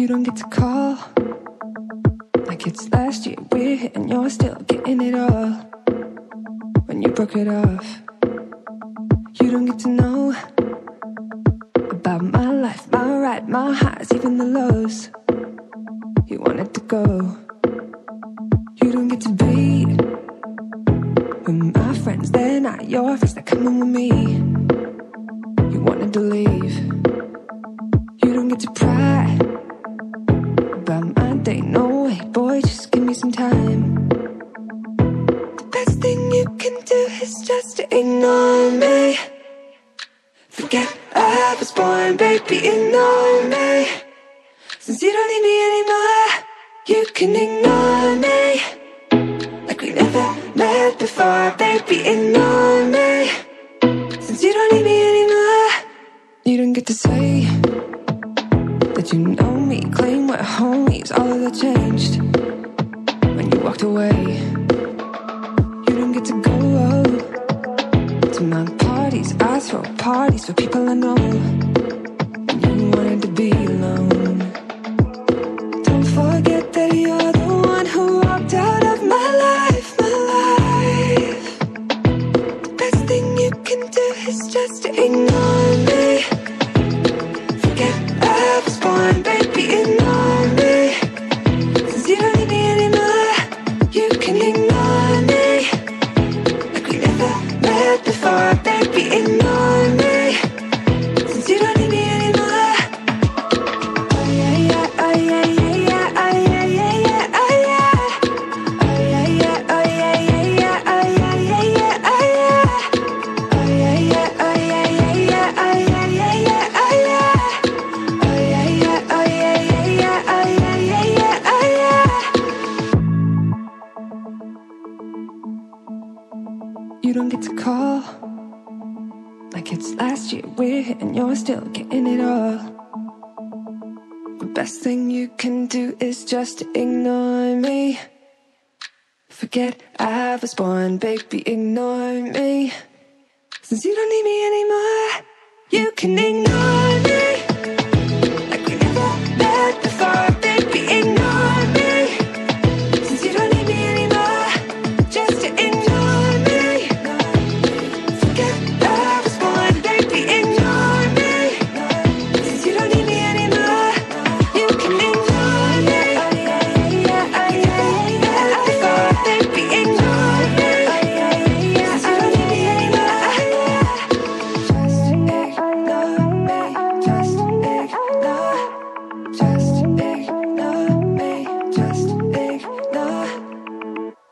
don't get to call like it's last year we're here and you're still getting it all. When you broke it off, you don't get to know about my life, my ride, my highs, even the lows. You wanted to go, you don't get to be with my friends, they're not your friends, they're coming with me. You wanted to leave, you don't get to pry about my day, no way, boy, just give me some time. The best thing you can do is just to ignore me. Forget I was born, baby, ignore me. Since you don't need me anymore, you can ignore me. Like we never met before, baby, ignore me. Since you don't need me anymore, you don't get to say that you know me, claim we're homies, all of that changed when you walked away. You don't get to go to my parties, I throw parties for people I know, and you wanted to be alone. Don't forget that you're the one who walked out of my life, my life. The best thing you can do is just to ignore me. Forget I was born, baby, ignore me. Since you don't need me anymore, you can ignore me. Like we never met before, baby, ignore me. Since you don't need me anymore. Oh yeah, yeah, oh yeah, yeah, yeah, oh yeah, yeah, yeah, oh yeah. Oh yeah, yeah, oh yeah, yeah, yeah, oh yeah, yeah, yeah, oh yeah. Oh yeah, yeah, oh yeah, yeah, yeah, oh yeah, yeah, yeah, oh yeah. Oh yeah, yeah, oh yeah, yeah, yeah, oh yeah, yeah, yeah, oh yeah. You don't get to call like it's last year we're here and you're still getting it all. The best thing you can do is just to ignore me. Forget I was born, baby, ignore me. Since you don't need me anymore, you can ignore